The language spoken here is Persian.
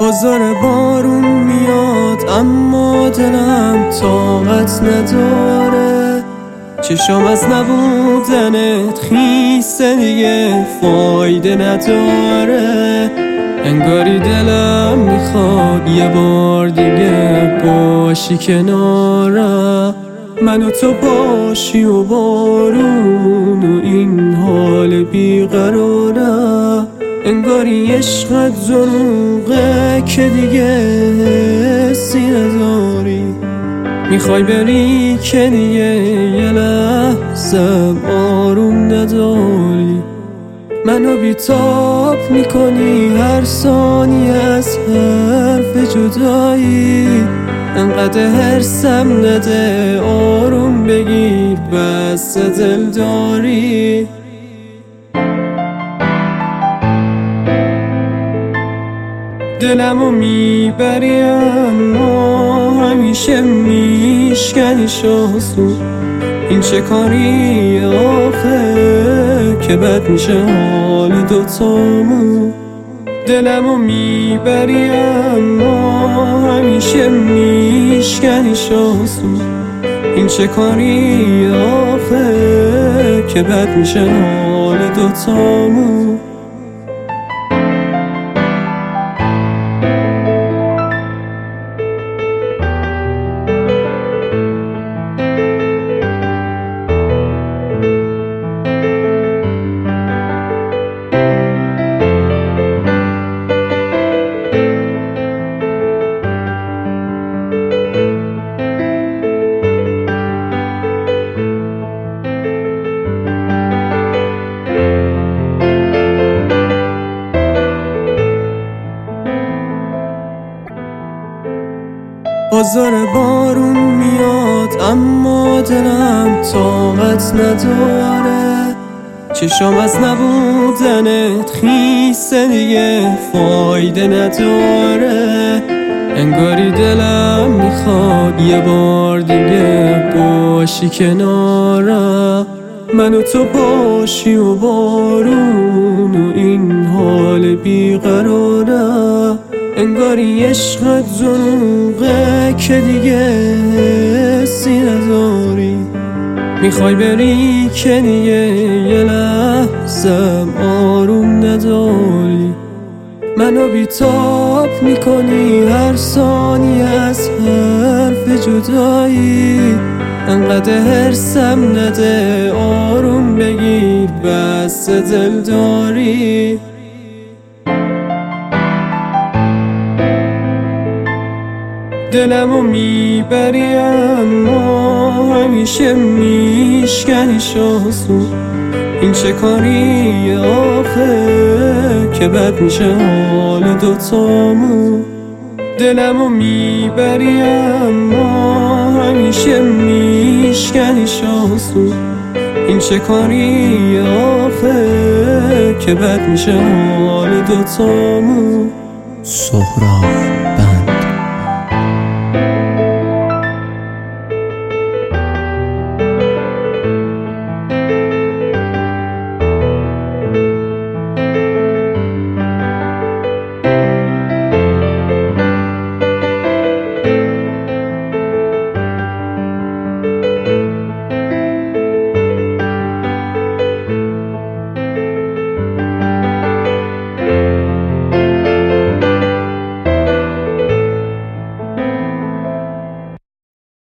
بازار بارون میاد اما دلم طاقت نداره. چشام از نبودنت خیسه دیگه فایده نداره. انگاری دلم میخواد یه بار دیگه باشی کنارم، من و تو باشی و بارون و این حال بیقراره. انگاری عشقت دروغه که دیگه حسی نداری، میخوای بری که دیگه یه لحظه آروم نداری. منو بیتاب میکنی هر ثانیه از حرف جدایی. انقدر حرسم نده آروم بگیر بس دل داری. دلمو میبری اما همیشه میشکنیش آسون. این چه کاری آخه که بد میشه حال دوتامون. دلمو میبری اما همیشه میشکنیش آسون. این چه کاری آخه که بد میشه حال دوتامون. بازار بارون میاد اما دلم طاقت نداره. چشام از نبودنت خیسه دیگه فایده نداره. انگاری دلم میخواد یه بار دیگه باشی کنارم، من و تو باشی و بارون و این حال بیقراره. انگاری عشقت دروغه که دیگه حسی نداری، میخوای بری که دیگه یه لحظه آروم نداری. منو بیتاب میکنی هر ثانیه از حرف جدایی. انقدر حرسم نده آروم بگیر بس دل داری. دلمو میبری اما همیشه میشکنیش آسون. این چه کاری آخه که بد میشه حال دوتامون. دلمو میبری اما همیشه میشکنیش آسون. این چه کاری آخه که بد میشه حال دوتامون. سهراب بند.